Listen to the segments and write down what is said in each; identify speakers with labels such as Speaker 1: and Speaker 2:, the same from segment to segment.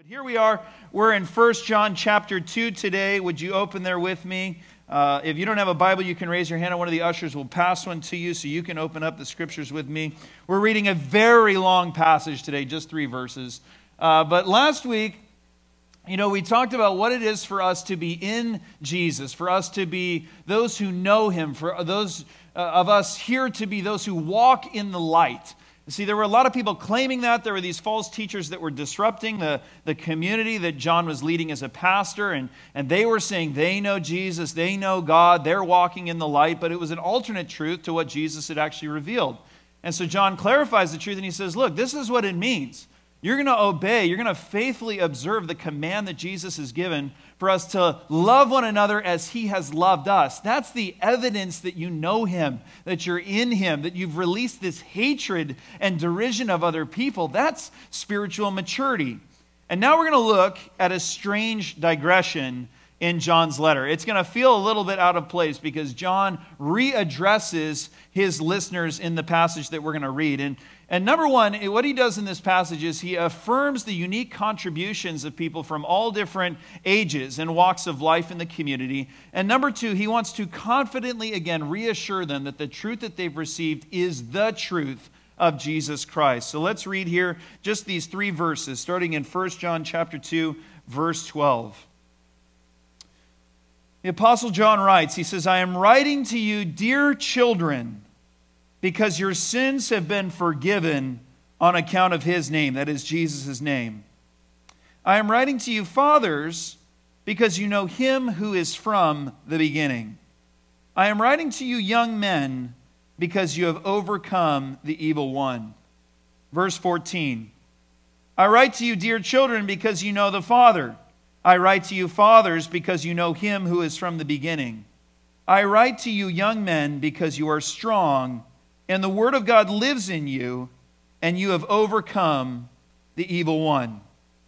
Speaker 1: Here we are. We're in 1 John chapter 2 today. Would you open there with me? If you don't have a Bible, you can raise your hand and one of the ushers will pass one to you so you can open up the scriptures with me. We're reading a very long passage today, just 3 verses. But last week, we talked about what it is for us to be in Jesus, for us to be those who know Him, for those of us here to be those who walk in the light. See, there were a lot of people claiming that. There were these false teachers that were disrupting the community that John was leading as a pastor, and they were saying they know Jesus, they know God, they're walking in the light, but it was an alternate truth to what Jesus had actually revealed. And so John clarifies the truth, and he says, look, this is what it means. You're going to obey, you're going to faithfully observe the command that Jesus has given for us to love one another as He has loved us. That's the evidence that you know Him, that you're in Him, that you've released this hatred and derision of other people. That's spiritual maturity. And now we're going to look at a strange digression in John's letter. It's going to feel a little bit out of place because John readdresses his listeners in the passage that we're going to read. And number one, what he does in this passage is he affirms the unique contributions of people from all different ages and walks of life in the community. And number two, he wants to confidently again reassure them that the truth that they've received is the truth of Jesus Christ. So let's read here just these 3 verses, starting in 1 John chapter 2, verse 12. The Apostle John writes, he says, I am writing to you, dear children, because your sins have been forgiven on account of His name, that is Jesus' name. I am writing to you, fathers, because you know Him who is from the beginning. I am writing to you, young men, because you have overcome the evil one. Verse 14, I write to you, dear children, because you know the Father. I write to you, fathers, because you know Him who is from the beginning. I write to you, young men, because you are strong, and the Word of God lives in you, and you have overcome the evil one.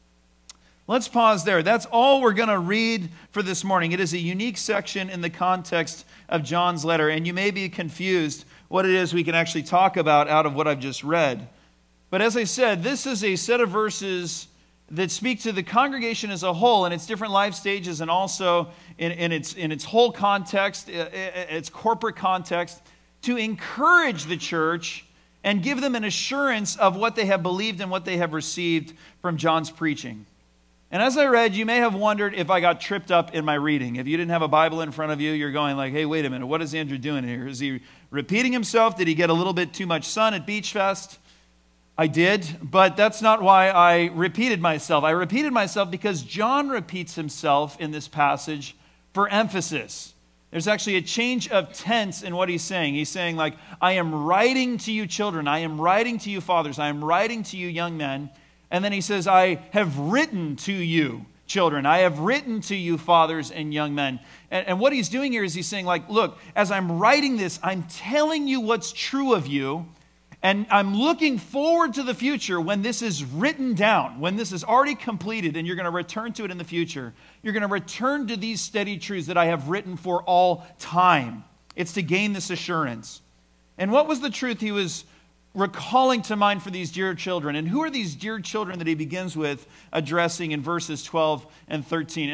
Speaker 1: Let's pause there. That's all we're going to read for this morning. It is a unique section in the context of John's letter, and you may be confused what it is we can actually talk about out of what I've just read. But as I said, this is a set of verses that speak to the congregation as a whole in its different life stages and also in its whole context, its corporate context, to encourage the church and give them an assurance of what they have believed and what they have received from John's preaching. And as I read, you may have wondered if I got tripped up in my reading. If you didn't have a Bible in front of you, you're going like, hey, wait a minute, what is Andrew doing here? Is he repeating himself? Did he get a little bit too much sun at Beach Fest? I did, but that's not why I repeated myself. I repeated myself because John repeats himself in this passage for emphasis. There's actually a change of tense in what he's saying. He's saying like, I am writing to you children, I am writing to you fathers, I am writing to you young men. And then he says, I have written to you children, I have written to you fathers and young men. And what he's doing here is he's saying like, look, as I'm writing this, I'm telling you what's true of you. And I'm looking forward to the future when this is written down, when this is already completed and you're going to return to it in the future. You're going to return to these steady truths that I have written for all time. It's to gain this assurance. And what was the truth he was recalling to mind for these dear children? And who are these dear children that he begins with addressing in verses 12 and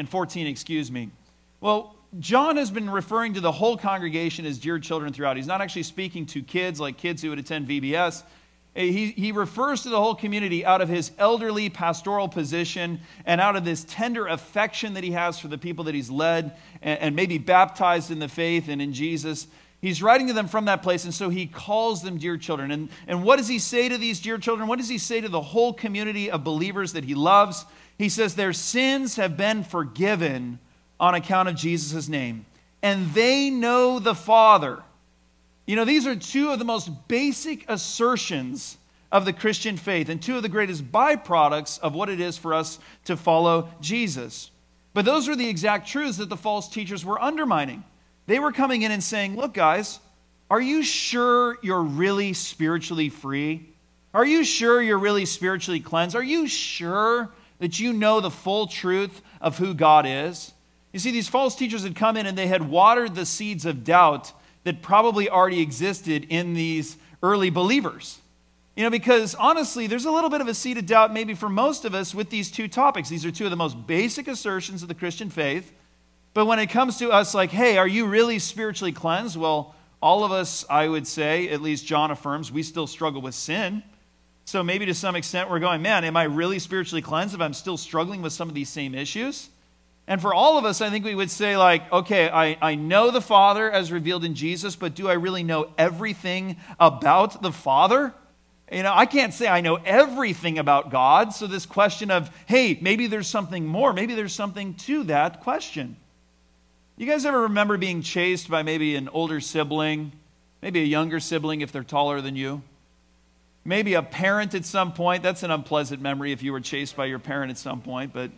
Speaker 1: 14? Well, John has been referring to the whole congregation as dear children throughout. He's not actually speaking to kids like kids who would attend VBS. He refers to the whole community out of his elderly pastoral position and out of this tender affection that he has for the people that he's led and maybe baptized in the faith and in Jesus. He's writing to them from that place, and so he calls them dear children. And what does he say to these dear children? What does he say to the whole community of believers that he loves? He says their sins have been forgiven on account of Jesus' name. And they know the Father. These are 2 of the most basic assertions of the Christian faith and 2 of the greatest byproducts of what it is for us to follow Jesus. But those were the exact truths that the false teachers were undermining. They were coming in and saying, look guys, are you sure you're really spiritually free? Are you sure you're really spiritually cleansed? Are you sure that you know the full truth of who God is? You see, these false teachers had come in and they had watered the seeds of doubt that probably already existed in these early believers. Because honestly, there's a little bit of a seed of doubt maybe for most of us with these two topics. These are two of the most basic assertions of the Christian faith. But when it comes to us like, hey, are you really spiritually cleansed? Well, all of us, I would say, at least John affirms, we still struggle with sin. So maybe to some extent we're going, man, am I really spiritually cleansed if I'm still struggling with some of these same issues? And for all of us, I think we would say like, okay, I know the Father as revealed in Jesus, but do I really know everything about the Father? I can't say I know everything about God. So this question of, hey, maybe there's something more. Maybe there's something to that question. You guys ever remember being chased by maybe an older sibling, maybe a younger sibling if they're taller than you? Maybe a parent at some point. That's an unpleasant memory if you were chased by your parent at some point. But,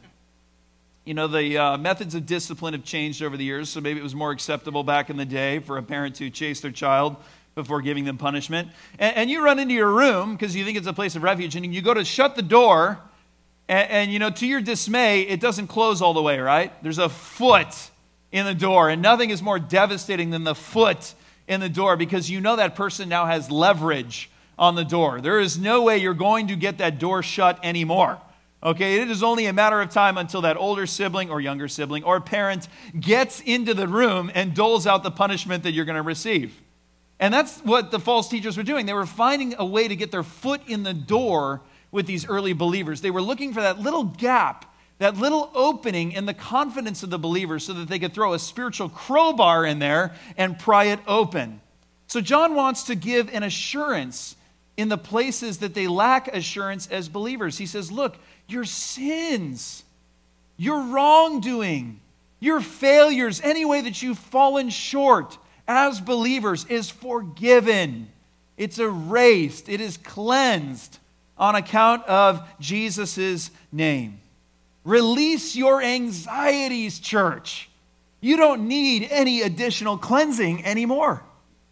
Speaker 1: the methods of discipline have changed over the years, so maybe it was more acceptable back in the day for a parent to chase their child before giving them punishment. And you run into your room because you think it's a place of refuge, and you go to shut the door, and to your dismay, it doesn't close all the way, right? There's a foot in the door, and nothing is more devastating than the foot in the door because that person now has leverage on the door. There is no way you're going to get that door shut anymore. Okay, it is only a matter of time until that older sibling or younger sibling or parent gets into the room and doles out the punishment that you're going to receive. And that's what the false teachers were doing. They were finding a way to get their foot in the door with these early believers. They were looking for that little gap, that little opening in the confidence of the believers so that they could throw a spiritual crowbar in there and pry it open. So John wants to give an assurance in the places that they lack assurance as believers. He says, look, your sins, your wrongdoing, your failures, any way that you've fallen short as believers is forgiven. It's erased. It is cleansed on account of Jesus' name. Release your anxieties, church. You don't need any additional cleansing anymore.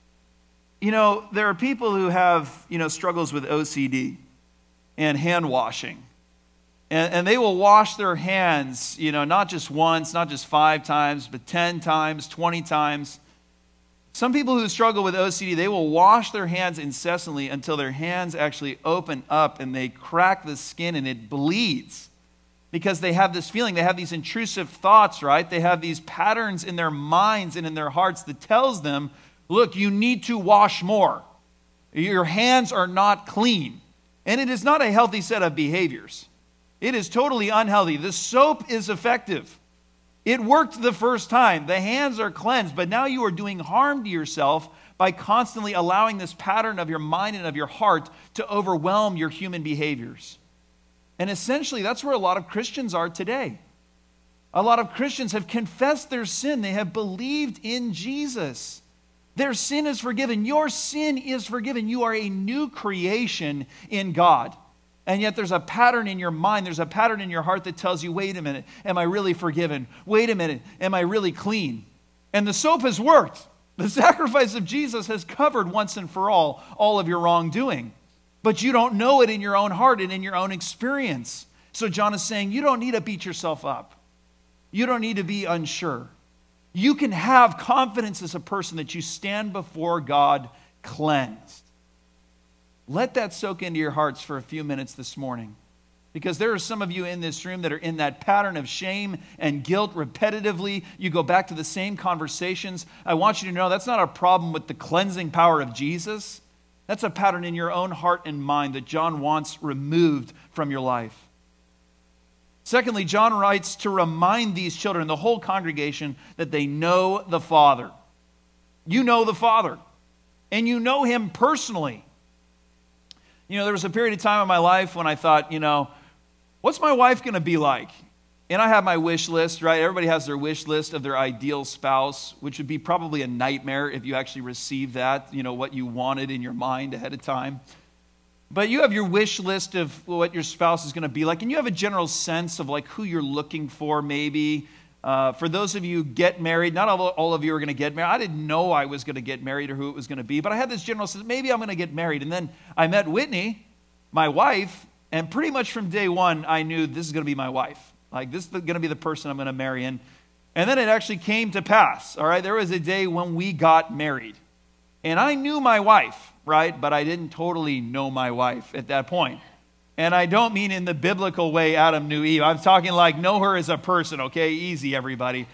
Speaker 1: There are people who have, struggles with OCD and hand washing. And they will wash their hands, not just once, not just 5 times, but 10 times, 20 times. Some people who struggle with OCD, they will wash their hands incessantly until their hands actually open up and they crack the skin and it bleeds. Because they have this feeling, they have these intrusive thoughts, right? They have these patterns in their minds and in their hearts that tells them, look, you need to wash more. Your hands are not clean. And it is not a healthy set of behaviors. It is totally unhealthy. The soap is effective. It worked the first time. The hands are cleansed, but now you are doing harm to yourself by constantly allowing this pattern of your mind and of your heart to overwhelm your human behaviors. And essentially, that's where a lot of Christians are today. A lot of Christians have confessed their sin. They have believed in Jesus. Their sin is forgiven. Your sin is forgiven. You are a new creation in God. And yet there's a pattern in your mind, there's a pattern in your heart that tells you, wait a minute, am I really forgiven? Wait a minute, am I really clean? And the soap has worked. The sacrifice of Jesus has covered once and for all of your wrongdoing. But you don't know it in your own heart and in your own experience. So John is saying, you don't need to beat yourself up. You don't need to be unsure. You can have confidence as a person that you stand before God cleansed. Let that soak into your hearts for a few minutes this morning. Because there are some of you in this room that are in that pattern of shame and guilt repetitively. You go back to the same conversations. I want you to know that's not a problem with the cleansing power of Jesus. That's a pattern in your own heart and mind that John wants removed from your life. Secondly, John writes to remind these children, the whole congregation, that they know the Father. You know the Father. And you know Him personally. There was a period of time in my life when I thought, what's my wife going to be like? And I have my wish list, right? Everybody has their wish list of their ideal spouse, which would be probably a nightmare if you actually received that, what you wanted in your mind ahead of time. But you have your wish list of what your spouse is going to be like, and you have a general sense of like who you're looking for maybe. For those of you who get married, not all of you are going to get married. I didn't know I was going to get married or who it was going to be, but I had this general sense, maybe I'm going to get married. And then I met Whitney, my wife, and pretty much from day one, I knew this is going to be my wife. Like, this is going to be the person I'm going to marry. And then it actually came to pass, all right? There was a day when we got married. And I knew my wife, right? But I didn't totally know my wife at that point. And I don't mean in the biblical way Adam knew Eve. I'm talking like know her as a person, okay? Easy, everybody.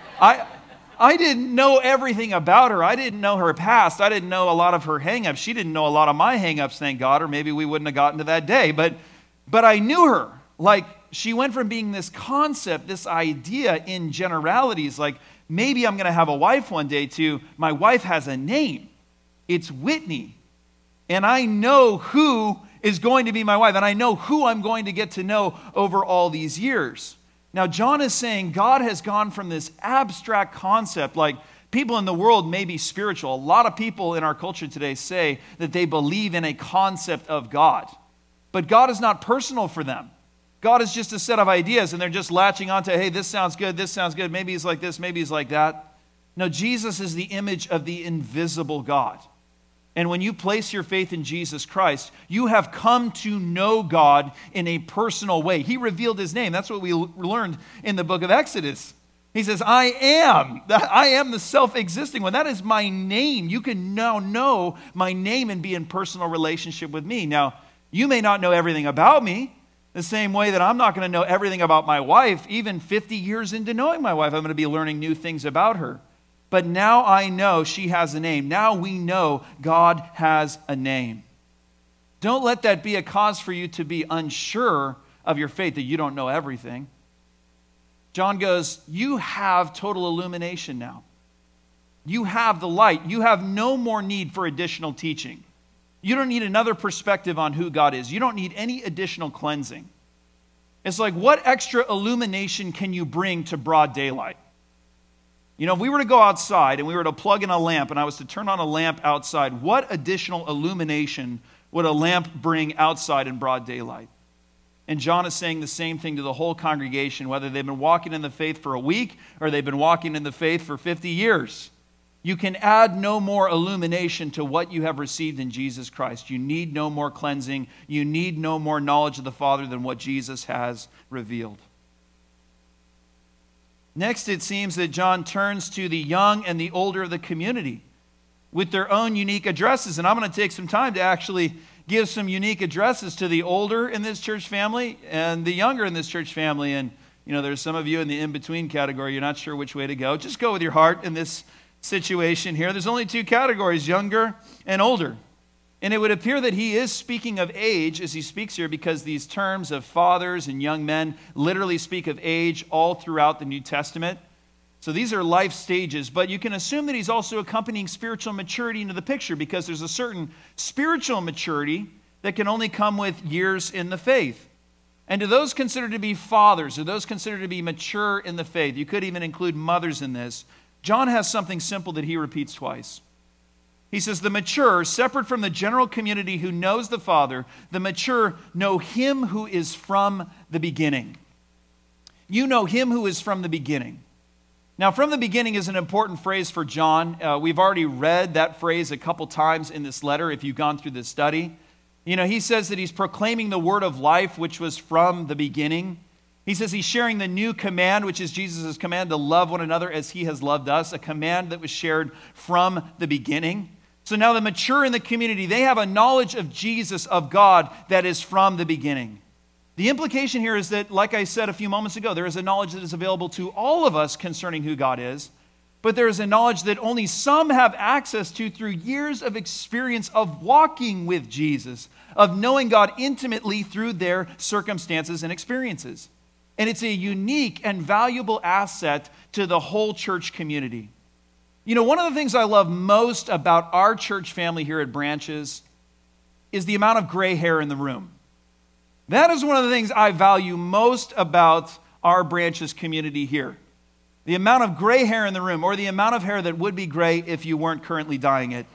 Speaker 1: I didn't know everything about her. I didn't know her past. I didn't know a lot of her hang-ups. She didn't know a lot of my hang-ups, thank God, or maybe we wouldn't have gotten to that day. But I knew her. Like, she went from being this concept, this idea in generalities, like maybe I'm going to have a wife one day, to my wife has a name. It's Whitney. And I know who is going to be my wife, and I know who I'm going to get to know over all these years. Now, John is saying God has gone from this abstract concept, like people in the world may be spiritual. A lot of people in our culture today say that they believe in a concept of God. But God is not personal for them. God is just a set of ideas, and they're just latching onto, hey, this sounds good, maybe he's like this, maybe he's like that. No, Jesus is the image of the invisible God. And when you place your faith in Jesus Christ, you have come to know God in a personal way. He revealed his name. That's what we learned in the book of Exodus. He says, I am the self-existing one. That is my name. You can now know my name and be in personal relationship with me. Now, you may not know everything about me, the same way that I'm not going to know everything about my wife. Even 50 years into knowing my wife, I'm going to be learning new things about her. But now I know she has a name. Now we know God has a name. Don't let that be a cause for you to be unsure of your faith, that you don't know everything. John goes, you have total illumination now. You have the light. You have no more need for additional teaching. You don't need another perspective on who God is. You don't need any additional cleansing. It's like, what extra illumination can you bring to broad daylight? You know, if we were to go outside and we were to plug in a lamp and I was to turn on a lamp outside, what additional illumination would a lamp bring outside in broad daylight? And John is saying the same thing to the whole congregation, whether they've been walking in the faith for a week or they've been walking in the faith for 50 years. You can add no more illumination to what you have received in Jesus Christ. You need no more cleansing. You need no more knowledge of the Father than what Jesus has revealed. Next, it seems that John turns to the young and the older of the community with their own unique addresses. And I'm going to take some time to actually give some unique addresses to the older in this church family and the younger in this church family. And, you know, there's some of you in the in-between category. You're not sure which way to go. Just go with your heart in this situation here. There's only two categories, younger and older. And it would appear that he is speaking of age as he speaks here, because these terms of fathers and young men literally speak of age all throughout the New Testament. So these are life stages, but you can assume that he's also accompanying spiritual maturity into the picture, because there's a certain spiritual maturity that can only come with years in the faith. And to those considered to be fathers, or those considered to be mature in the faith, you could even include mothers in this, John has something simple that he repeats twice. He says, the mature, separate from the general community who knows the Father, the mature know him who is from the beginning. You know him who is from the beginning. Now, from the beginning is an important phrase for John. We've already read that phrase a couple times in this letter if you've gone through this study. You know, he says that he's proclaiming the word of life, which was from the beginning. He says he's sharing the new command, which is Jesus' command to love one another as he has loved us, a command that was shared from the beginning. So now the mature in the community, they have a knowledge of Jesus, of God, that is from the beginning. The implication here is that, like I said a few moments ago, there is a knowledge that is available to all of us concerning who God is, but there is a knowledge that only some have access to through years of experience of walking with Jesus, of knowing God intimately through their circumstances and experiences. And it's a unique and valuable asset to the whole church community. You know, one of the things I love most about our church family here at Branches is the amount of gray hair in the room. That is one of the things I value most about our Branches community here. The amount of gray hair in the room, or the amount of hair that would be gray if you weren't currently dyeing it.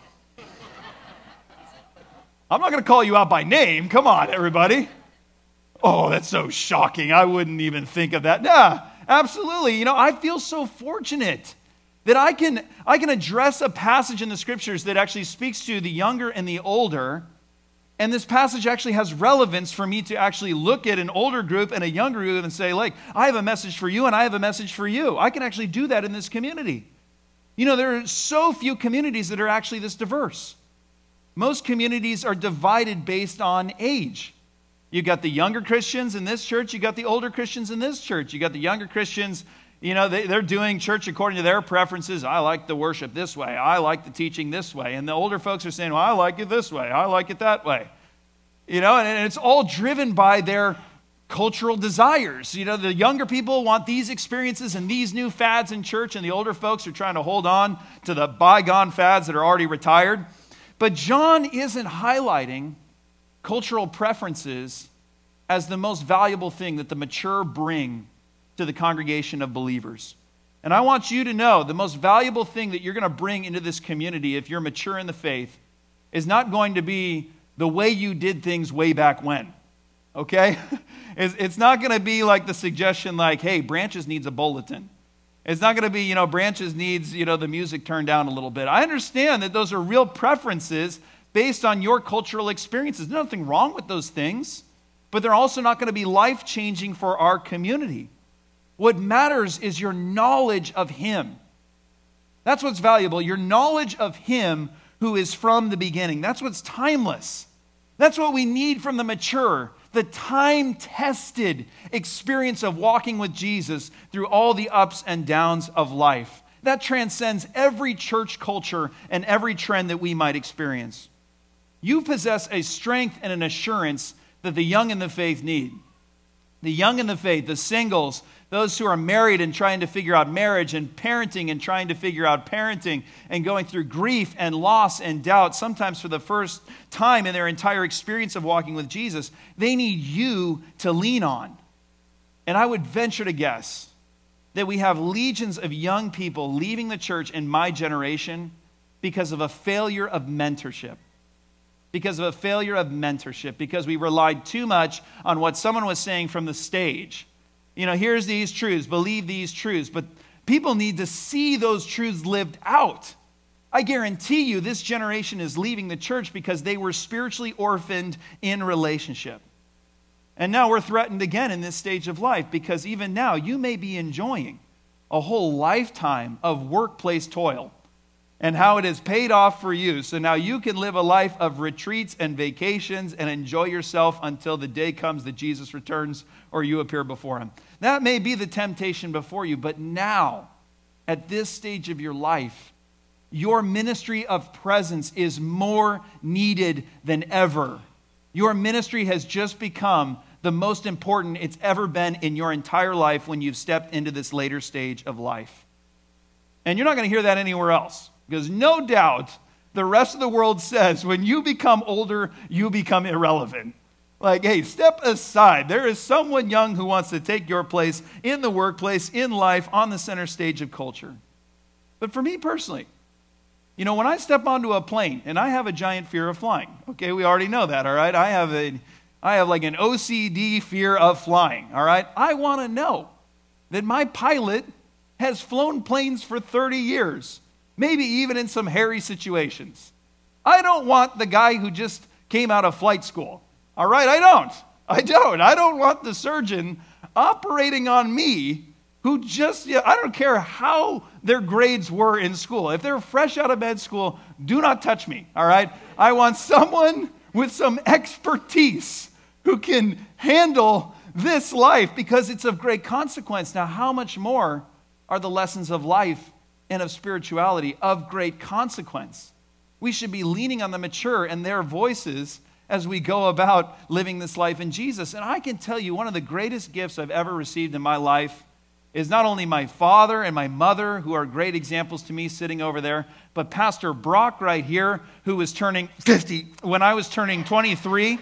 Speaker 1: I'm not going to call you out by name. Come on, everybody. Oh, that's so shocking. I wouldn't even think of that. Nah, absolutely. You know, I feel so fortunate that I can address a passage in the scriptures that actually speaks to the younger and the older, and this passage actually has relevance for me to actually look at an older group and a younger group and say, like, I have a message for you and I have a message for you. I can actually do that in this community. You know, there are so few communities that are actually this diverse. Most communities are divided based on age. You got the younger Christians in this church, you got the older Christians in this church. You got the younger Christians, they're doing church according to their preferences. I like the worship this way. I like the teaching this way. And the older folks are saying, well, I like it this way. I like it that way. And it's all driven by their cultural desires. The younger people want these experiences and these new fads in church, and the older folks are trying to hold on to the bygone fads that are already retired. But John isn't highlighting cultural preferences as the most valuable thing that the mature bring to the congregation of believers. And I want you to know the most valuable thing that you're going to bring into this community if you're mature in the faith is not going to be the way you did things way back when. Okay? It's not going to be like the suggestion like, hey, Branches needs a bulletin. It's not going to be, Branches needs, the music turned down a little bit. I understand that those are real preferences based on your cultural experiences. There's nothing wrong with those things, but they're also not going to be life-changing for our community. What matters is your knowledge of Him. That's what's valuable, your knowledge of Him who is from the beginning. That's what's timeless. That's what we need from the mature, the time-tested experience of walking with Jesus through all the ups and downs of life. That transcends every church culture and every trend that we might experience. You possess a strength and an assurance that the young in the faith need. The young in the faith, the singles, those who are married and trying to figure out marriage, and parenting and trying to figure out parenting, and going through grief and loss and doubt, sometimes for the first time in their entire experience of walking with Jesus, they need you to lean on. And I would venture to guess that we have legions of young people leaving the church in my generation because of a failure of mentorship. Because we relied too much on what someone was saying from the stage. Here's these truths, believe these truths. But people need to see those truths lived out. I guarantee you this generation is leaving the church because they were spiritually orphaned in relationship. And now we're threatened again in this stage of life because even now you may be enjoying a whole lifetime of workplace toil and how it has paid off for you. So now you can live a life of retreats and vacations and enjoy yourself until the day comes that Jesus returns or you appear before Him. That may be the temptation before you, but now, at this stage of your life, your ministry of presence is more needed than ever. Your ministry has just become the most important it's ever been in your entire life when you've stepped into this later stage of life. And you're not going to hear that anywhere else. Because no doubt the rest of the world says when you become older, you become irrelevant. Like, hey, step aside. There is someone young who wants to take your place in the workplace, in life, on the center stage of culture. But for me personally, when I step onto a plane, and I have a giant fear of flying. Okay, we already know that, all right? I have like an OCD fear of flying, all right? I want to know that my pilot has flown planes for 30 years. Maybe even in some hairy situations. I don't want the guy who just came out of flight school. All right, I don't. I don't want the surgeon operating on me who I don't care how their grades were in school. If they're fresh out of med school, do not touch me, all right? I want someone with some expertise who can handle this life because it's of great consequence. Now, how much more are the lessons of life and of spirituality of great consequence? We should be leaning on the mature and their voices as we go about living this life in Jesus. And I can tell you one of the greatest gifts I've ever received in my life is not only my father and my mother, who are great examples to me sitting over there, but Pastor Brock right here, who was turning 50 when I was turning 23.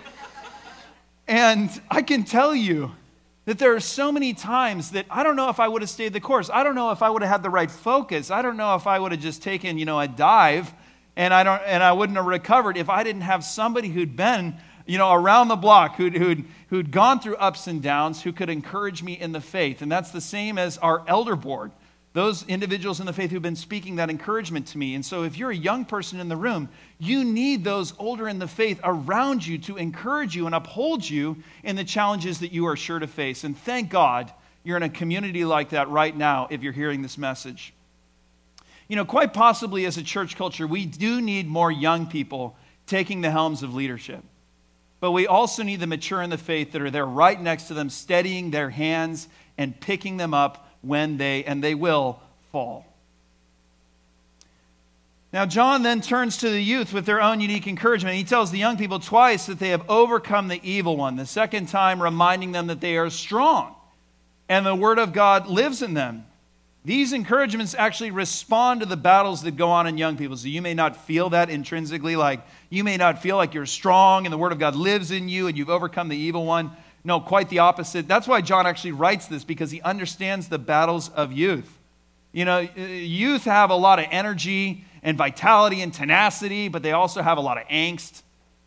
Speaker 1: And I can tell you that there are so many times that I don't know if I would have stayed the course. I don't know if I would have had the right focus. I don't know if I would have just taken, a dive and I wouldn't have recovered if I didn't have somebody who'd been, around the block, who'd gone through ups and downs, who could encourage me in the faith. And that's the same as our elder board. Those individuals in the faith who've been speaking that encouragement to me. And so if you're a young person in the room, you need those older in the faith around you to encourage you and uphold you in the challenges that you are sure to face. And thank God you're in a community like that right now if you're hearing this message. Quite possibly as a church culture, we do need more young people taking the helms of leadership. But we also need the mature in the faith that are there right next to them, steadying their hands and picking them up when they will fall. Now, John then turns to the youth with their own unique encouragement. He tells the young people twice that they have overcome the evil one. The second time, reminding them that they are strong and the word of God lives in them. These encouragements actually respond to the battles that go on in young people. So you may not feel that intrinsically, like you may not feel like you're strong and the word of God lives in you and you've overcome the evil one. No, quite the opposite. That's why John actually writes this, because he understands the battles of youth. You know, youth have a lot of energy and vitality and tenacity, but they also have a lot of angst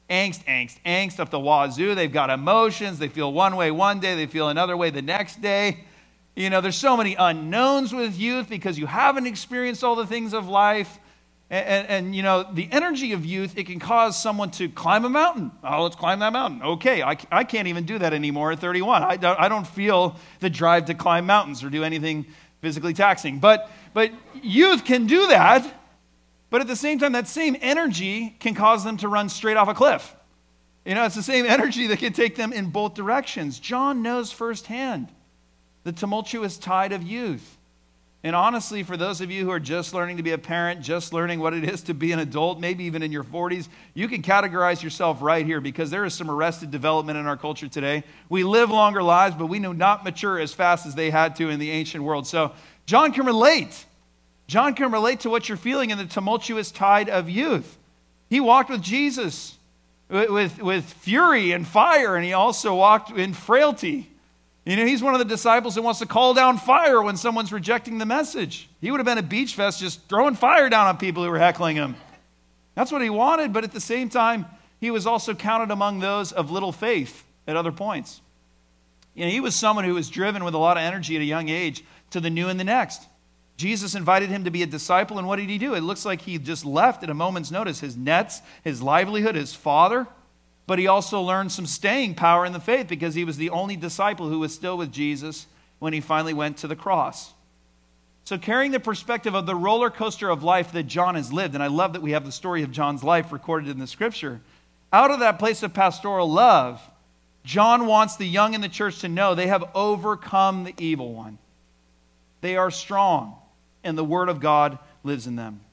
Speaker 1: up the wazoo. They've got emotions. They feel one way one day, they feel another way the next day. You know, there's so many unknowns with youth because you haven't experienced all the things of life. And you know, the energy of youth, it can cause someone to climb a mountain. Oh, let's climb that mountain. Okay, I can't even do that anymore at 31. I don't feel the drive to climb mountains or do anything physically taxing. But youth can do that. But at the same time, that same energy can cause them to run straight off a cliff. You know, it's the same energy that can take them in both directions. John knows firsthand the tumultuous tide of youth. And honestly, for those of you who are just learning to be a parent, just learning what it is to be an adult, maybe even in your 40s, you can categorize yourself right here, because there is some arrested development in our culture today. We live longer lives, but we do not mature as fast as they had to in the ancient world. So John can relate. John can relate to what you're feeling in the tumultuous tide of youth. He walked with Jesus with fury and fire, and he also walked in frailty. You know, he's one of the disciples that wants to call down fire when someone's rejecting the message. He would have been at Beach Fest just throwing fire down on people who were heckling him. That's what he wanted, but at the same time, he was also counted among those of little faith at other points. You know, he was someone who was driven with a lot of energy at a young age to the new and the next. Jesus invited him to be a disciple, and what did he do? It looks like he just left at a moment's notice his nets, his livelihood, his father, but he also learned some staying power in the faith because he was the only disciple who was still with Jesus when he finally went to the cross. So carrying the perspective of the roller coaster of life that John has lived, and I love that we have the story of John's life recorded in the scripture, out of that place of pastoral love, John wants the young in the church to know they have overcome the evil one. They are strong, and the word of God lives in them.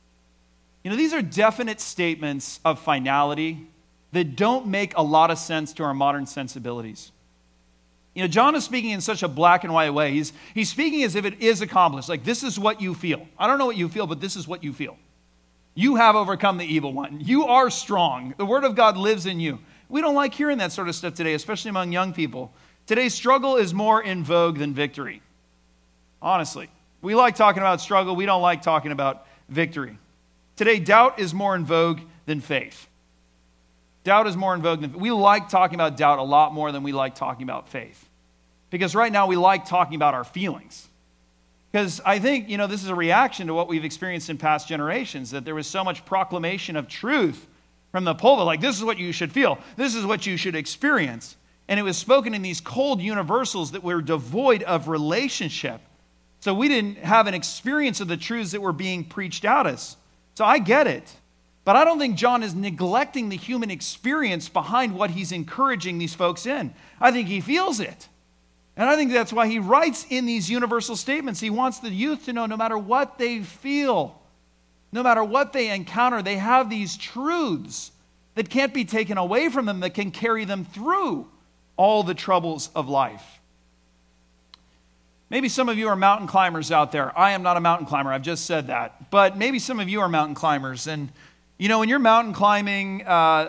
Speaker 1: You know, these are definite statements of finality that don't make a lot of sense to our modern sensibilities. You know, John is speaking in such a black and white way. He's speaking as if it is accomplished. Like, this is what you feel. I don't know what you feel, but this is what you feel. You have overcome the evil one. You are strong. The word of God lives in you. We don't like hearing that sort of stuff today, especially among young people. Today's struggle is more in vogue than victory. Honestly, we like talking about struggle. We don't like talking about victory. Today, doubt is more in vogue than faith. Doubt is more in vogue than faith. We like talking about doubt a lot more than we like talking about faith. Because right now we like talking about our feelings. Because I think, you know, this is a reaction to what we've experienced in past generations, that there was so much proclamation of truth from the pulpit, like this is what you should feel, this is what you should experience. And it was spoken in these cold universals that were devoid of relationship. So we didn't have an experience of the truths that were being preached at us. So I get it. But I don't think John is neglecting the human experience behind what he's encouraging these folks in. I think he feels it. And I think that's why he writes in these universal statements. He wants the youth to know no matter what they feel, no matter what they encounter, they have these truths that can't be taken away from them, that can carry them through all the troubles of life. Maybe some of you are mountain climbers out there. I am not a mountain climber. I've just said that. But maybe some of you are mountain climbers. And, you know, when you're mountain climbing,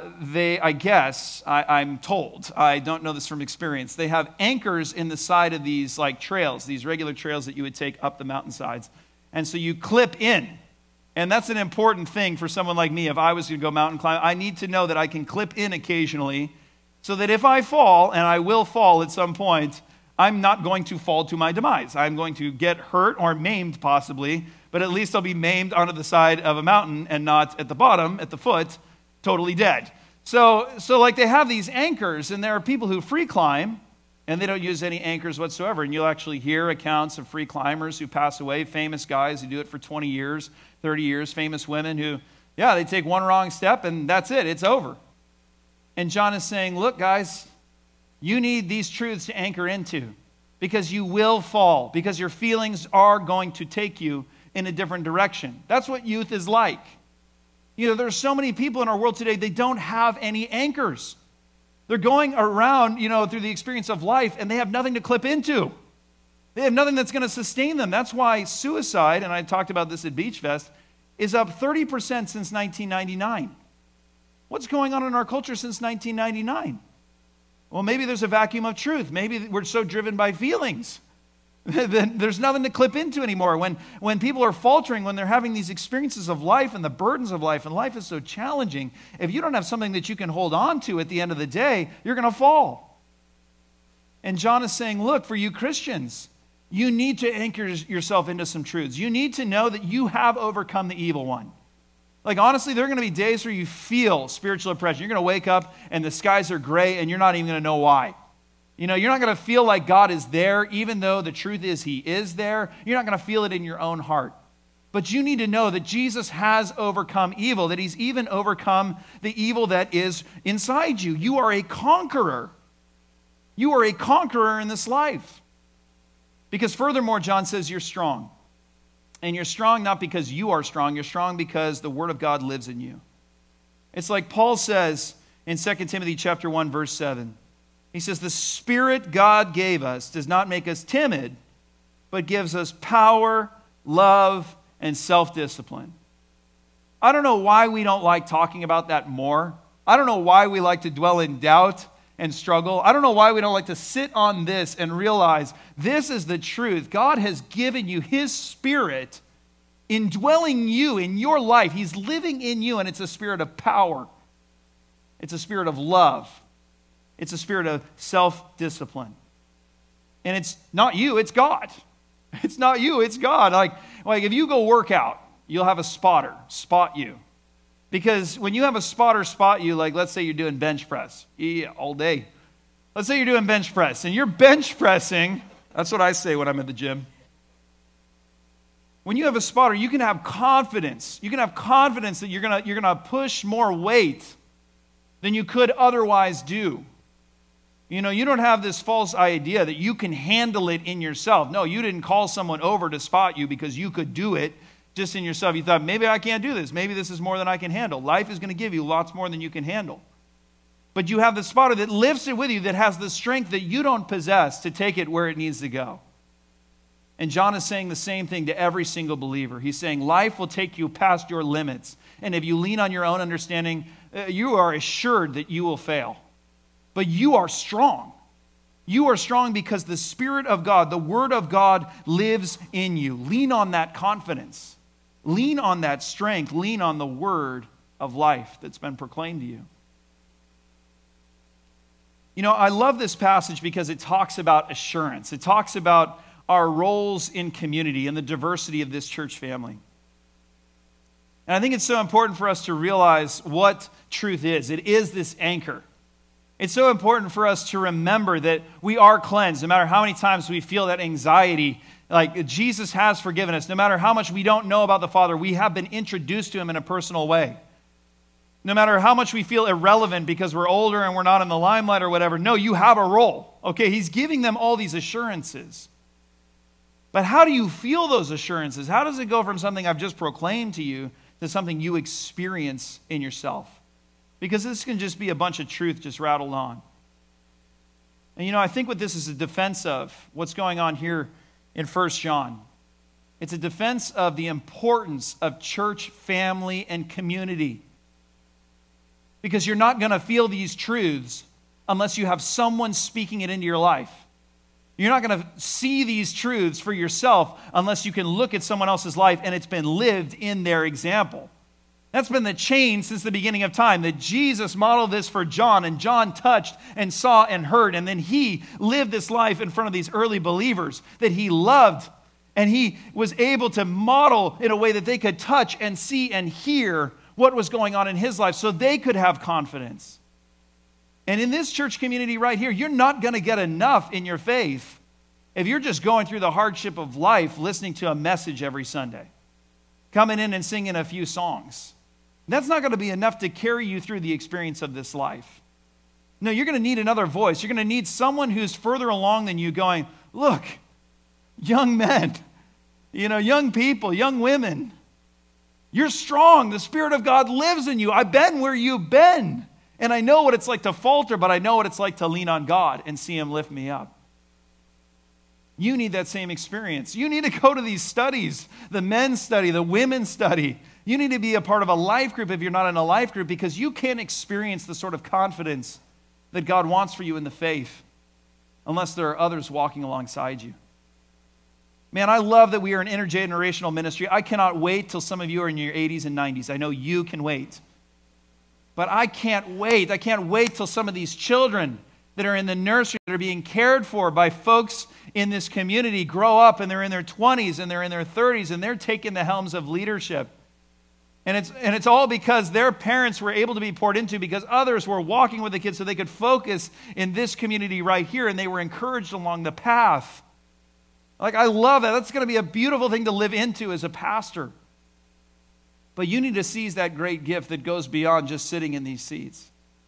Speaker 1: I'm told, I don't know this from experience, they have anchors in the side of these like trails, these regular trails that you would take up the mountainsides. And so you clip in. And that's an important thing for someone like me. If I was to go mountain climb, I need to know that I can clip in occasionally so that if I fall, and I will fall at some point, I'm not going to fall to my demise. I'm going to get hurt or maimed possibly, but at least I'll be maimed onto the side of a mountain and not at the bottom, at the foot, totally dead. So like they have these anchors, and there are people who free climb, and they don't use any anchors whatsoever. And you'll actually hear accounts of free climbers who pass away, famous guys who do it for 20 years, 30 years, famous women who Yeah, they take one wrong step and that's it. It's over. And John is saying, look, guys, you need these truths to anchor into because you will fall, because your feelings are going to take you in a different direction. That's what youth is like. You know, there's so many people in our world today, they don't have any anchors. They're going around, through the experience of life, and they have nothing to clip into. They have nothing that's going to sustain them. That's why suicide, and I talked about this at Beach Fest, is up 30% since 1999. What's going on in our culture since 1999? Well, maybe there's a vacuum of truth. Maybe we're so driven by feelings. Then there's nothing to clip into anymore. When people are faltering, when they're having these experiences of life and the burdens of life, and life is so challenging, if you don't have something that you can hold on to at the end of the day, you're going to fall. And John is saying, look, for you Christians, you need to anchor yourself into some truths. You need to know that you have overcome the evil one. Like, honestly, there are going to be days where you feel spiritual oppression. You're going to wake up and the skies are gray and you're not even going to know why. You're not going to feel like God is there, even though the truth is He is there. You're not going to feel it in your own heart. But you need to know that Jesus has overcome evil, that He's even overcome the evil that is inside you. You are a conqueror. You are a conqueror in this life. Because furthermore, John says you're strong. And you're strong not because you are strong. You're strong because the Word of God lives in you. It's like Paul says in 2 Timothy chapter 1, verse 7. He says, the Spirit God gave us does not make us timid, but gives us power, love, and self-discipline. I don't know why we don't like talking about that more. I don't know why we like to dwell in doubt and struggle. I don't know why we don't like to sit on this and realize this is the truth. God has given you His Spirit indwelling you in your life. He's living in you, and it's a spirit of power. It's a spirit of love. It's a spirit of self-discipline. And it's not you, it's God. It's not you, it's God. Like if you go work out, you'll have a spotter spot you. Because when you have a spotter spot you, like let's say you're doing bench press. Yeah, all day. Let's say you're doing bench press and you're bench pressing. That's what I say when I'm at the gym. When you have a spotter, you can have confidence. You can have confidence that you're gonna push more weight than you could otherwise do. You don't have this false idea that you can handle it in yourself. No, you didn't call someone over to spot you because you could do it just in yourself. You thought, maybe I can't do this. Maybe this is more than I can handle. Life is going to give you lots more than you can handle. But you have the spotter that lifts it with you, that has the strength that you don't possess to take it where it needs to go. And John is saying the same thing to every single believer. He's saying life will take you past your limits. And if you lean on your own understanding, you are assured that you will fail. But you are strong. You are strong because the Spirit of God, the Word of God lives in you. Lean on that confidence. Lean on that strength. Lean on the Word of life that's been proclaimed to you. I love this passage because it talks about assurance. It talks about our roles in community and the diversity of this church family. And I think it's so important for us to realize what truth is. It is this anchor. It's so important for us to remember that we are cleansed, no matter how many times we feel that anxiety, like Jesus has forgiven us. No matter how much we don't know about the Father, we have been introduced to Him in a personal way. No matter how much we feel irrelevant because we're older and we're not in the limelight or whatever, no, you have a role. Okay, He's giving them all these assurances. But how do you feel those assurances? How does it go from something I've just proclaimed to you to something you experience in yourself? Because this can just be a bunch of truth just rattled on. And I think what this is a defense of, what's going on here in 1 John. It's a defense of the importance of church, family, and community. Because you're not going to feel these truths unless you have someone speaking it into your life. You're not going to see these truths for yourself unless you can look at someone else's life and it's been lived in their example. That's been the change since the beginning of time, that Jesus modeled this for John, and John touched and saw and heard, and then he lived this life in front of these early believers that he loved, and he was able to model in a way that they could touch and see and hear what was going on in his life so they could have confidence. And in this church community right here, you're not going to get enough in your faith if you're just going through the hardship of life listening to a message every Sunday, coming in and singing a few songs. That's not going to be enough to carry you through the experience of this life. No, you're going to need another voice. You're going to need someone who's further along than you going, look, young men, young people, young women, you're strong. The Spirit of God lives in you. I've been where you've been. And I know what it's like to falter, but I know what it's like to lean on God and see Him lift me up. You need that same experience. You need to go to these studies, the men's study, the women's study. You need to be a part of a life group if you're not in a life group, because you can't experience the sort of confidence that God wants for you in the faith unless there are others walking alongside you. Man, I love that we are an intergenerational ministry. I cannot wait till some of you are in your 80s and 90s. I know you can wait. But I can't wait. I can't wait till some of these children that are in the nursery, that are being cared for by folks in this community, grow up and they're in their 20s and they're in their 30s and they're taking the helms of leadership. And it's all because their parents were able to be poured into, because others were walking with the kids so they could focus in this community right here, and they were encouraged along the path. Like, I love that. That's going to be a beautiful thing to live into as a pastor. But you need to seize that great gift that goes beyond just sitting in these seats.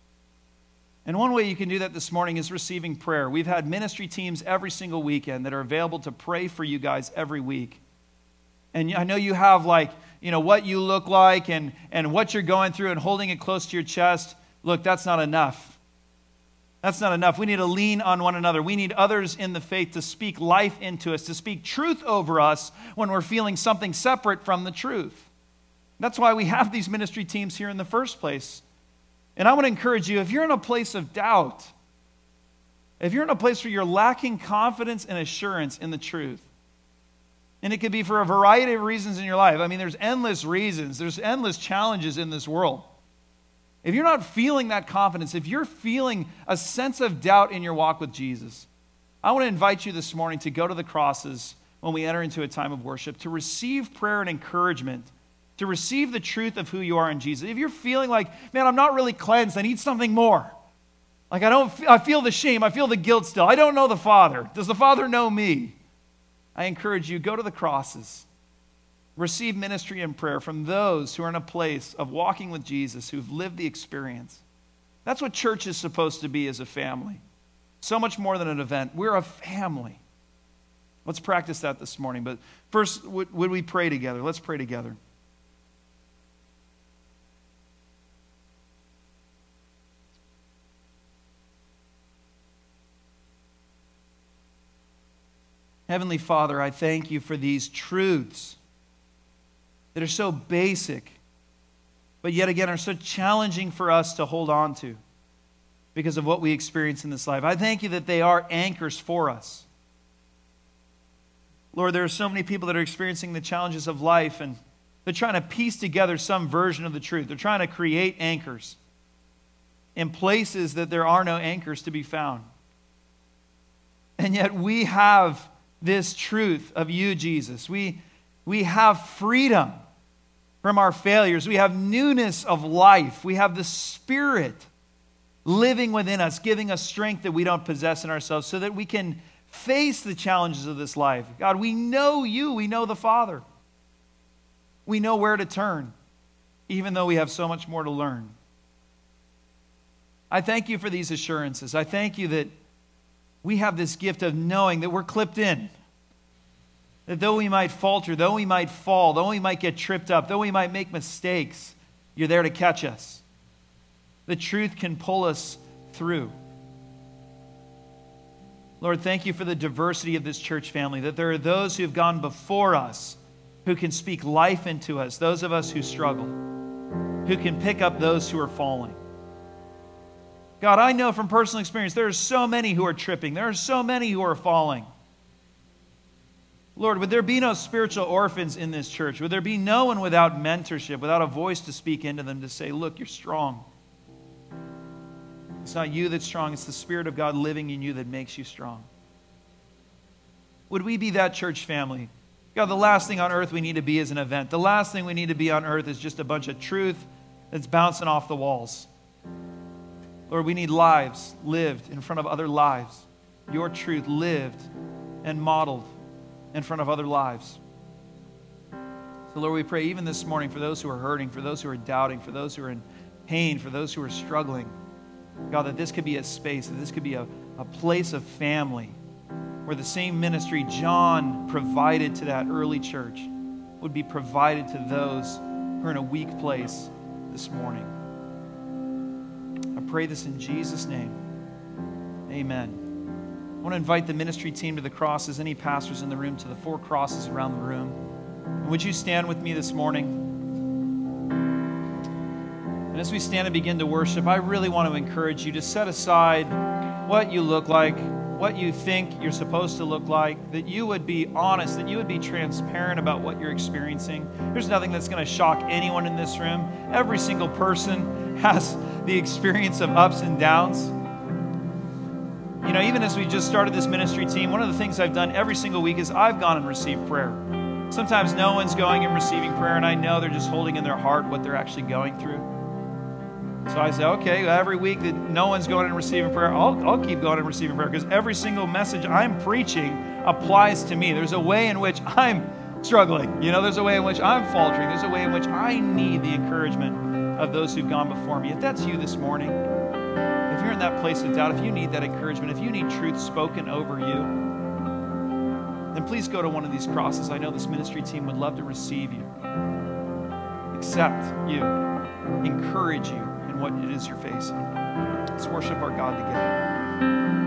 Speaker 1: And one way you can do that this morning is receiving prayer. We've had ministry teams every single weekend that are available to pray for you guys every week. And I know you have what you look like and what you're going through and holding it close to your chest. Look, that's not enough. That's not enough. We need to lean on one another. We need others in the faith to speak life into us, to speak truth over us when we're feeling something separate from the truth. That's why we have these ministry teams here in the first place. And I want to encourage you, if you're in a place of doubt, if you're in a place where you're lacking confidence and assurance in the truth, and it could be for a variety of reasons in your life. I mean, there's endless reasons. There's endless challenges in this world. If you're not feeling that confidence, if you're feeling a sense of doubt in your walk with Jesus, I want to invite you this morning to go to the crosses when we enter into a time of worship, to receive prayer and encouragement, to receive the truth of who you are in Jesus. If you're feeling like, man, I'm not really cleansed, I need something more. Like I feel the shame, I feel the guilt still. I don't know the Father. Does the Father know me? I encourage you, go to the crosses. Receive ministry and prayer from those who are in a place of walking with Jesus, who've lived the experience. That's what church is supposed to be as a family. So much more than an event. We're a family. Let's practice that this morning. But first, would we pray together? Let's pray together. Heavenly Father, I thank you for these truths that are so basic, but yet again are so challenging for us to hold on to because of what we experience in this life. I thank you that they are anchors for us. Lord, there are so many people that are experiencing the challenges of life, and they're trying to piece together some version of the truth. They're trying to create anchors in places that there are no anchors to be found. And yet we have this truth of you, Jesus. We have freedom from our failures. We have newness of life. We have the Spirit living within us, giving us strength that we don't possess in ourselves so that we can face the challenges of this life. God, we know you. We know the Father. We know where to turn, even though we have so much more to learn. I thank you for these assurances. I thank you that we have this gift of knowing that we're clipped in. That though we might falter, though we might fall, though we might get tripped up, though we might make mistakes, you're there to catch us. The truth can pull us through. Lord, thank you for the diversity of this church family, that there are those who have gone before us who can speak life into us, those of us who struggle, who can pick up those who are falling. God, I know from personal experience, there are so many who are tripping. There are so many who are falling. Lord, would there be no spiritual orphans in this church? Would there be no one without mentorship, without a voice to speak into them to say, look, you're strong. It's not you that's strong, it's the Spirit of God living in you that makes you strong. Would we be that church family? God, the last thing on earth we need to be is an event. The last thing we need to be on earth is just a bunch of truth that's bouncing off the walls. Lord, we need lives lived in front of other lives. Your truth lived and modeled in front of other lives. But Lord, we pray even this morning for those who are hurting, for those who are doubting, for those who are in pain, for those who are struggling. God, that this could be a space, that this could be a place of family where the same ministry John provided to that early church would be provided to those who are in a weak place this morning. I pray this in Jesus' name. Amen. I want to invite the ministry team to the crosses, any pastors in the room, to the 4 crosses around the room. And would you stand with me this morning? And as we stand and begin to worship, I really want to encourage you to set aside what you look like, what you think you're supposed to look like, that you would be honest, that you would be transparent about what you're experiencing. There's nothing that's going to shock anyone in this room. Every single person has the experience of ups and downs. You know, even as we just started this ministry team, one of the things I've done every single week is I've gone and received prayer. Sometimes no one's going and receiving prayer, and I know they're just holding in their heart what they're actually going through. So I say, okay, every week that no one's going and receiving prayer, I'll keep going and receiving prayer, because every single message I'm preaching applies to me. There's a way in which I'm struggling. You know, there's a way in which I'm faltering. There's a way in which I need the encouragement of those who've gone before me. If that's you this morning, if you're in that place of doubt, if you need that encouragement, if you need truth spoken over you, then please go to one of these crosses. I know this ministry team would love to receive you, accept you, encourage you in what it is you're facing. Let's worship our God together.